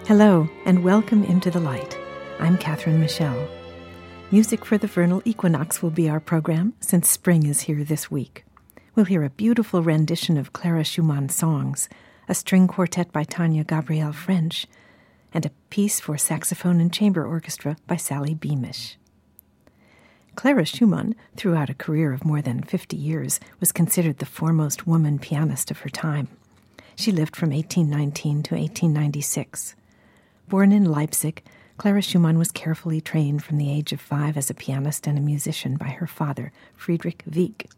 Hello, and welcome into the light. I'm Catherine Michelle. Music for the vernal equinox will be our program, since spring is here this week. We'll hear a beautiful rendition of Clara Schumann songs, a string quartet by Tanya Gabrielle French, and a piece for saxophone and chamber orchestra by Sally Beamish. Clara Schumann, throughout a career of more than 50 years, was considered the foremost woman pianist of her time. She lived from 1819 to 1896. Born in Leipzig, Clara Schumann was carefully trained from the age of 5 as a pianist and a musician by her father, Friedrich Wieck.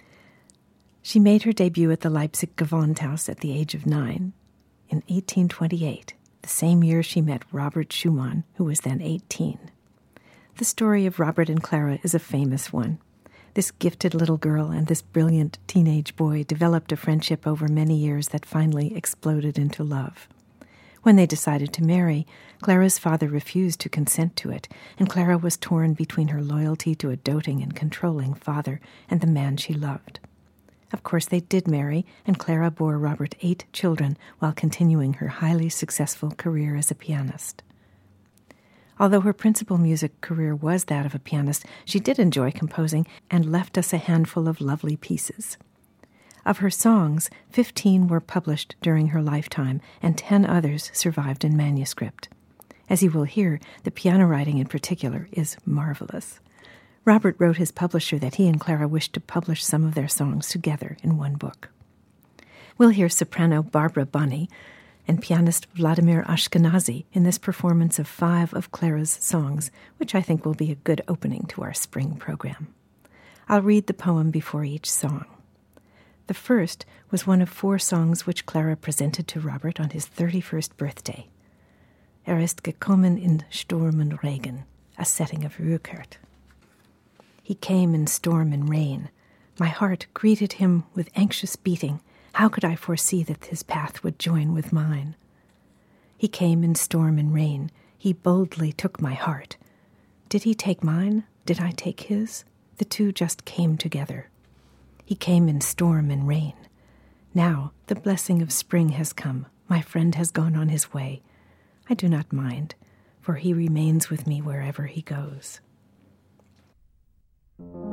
She made her debut at the Leipzig Gewandhaus at the age of 9. In 1828, the same year she met Robert Schumann, who was then 18. The story of Robert and Clara is a famous one. This gifted little girl and this brilliant teenage boy developed a friendship over many years that finally exploded into love. When they decided to marry, Clara's father refused to consent to it, and Clara was torn between her loyalty to a doting and controlling father and the man she loved. Of course, they did marry, and Clara bore Robert 8 children while continuing her highly successful career as a pianist. Although her principal music career was that of a pianist, she did enjoy composing and left us a handful of lovely pieces. Of her songs, 15 were published during her lifetime, and 10 others survived in manuscript. As you will hear, the piano writing in particular is marvelous. Robert wrote his publisher that he and Clara wished to publish some of their songs together in one book. We'll hear soprano Barbara Bonney and pianist Vladimir Ashkenazy in this performance of 5 of Clara's songs, which I think will be a good opening to our spring program. I'll read the poem before each song. The first was one of 4 songs which Clara presented to Robert on his 31st birthday. Ist gekommen in Sturm und Regen, a setting of Rückert. He came in storm and rain. My heart greeted him with anxious beating. How could I foresee that his path would join with mine? He came in storm and rain. He boldly took my heart. Did he take mine? Did I take his? The two just came together. He came in storm and rain. Now the blessing of spring has come. My friend has gone on his way. I do not mind, for he remains with me wherever he goes.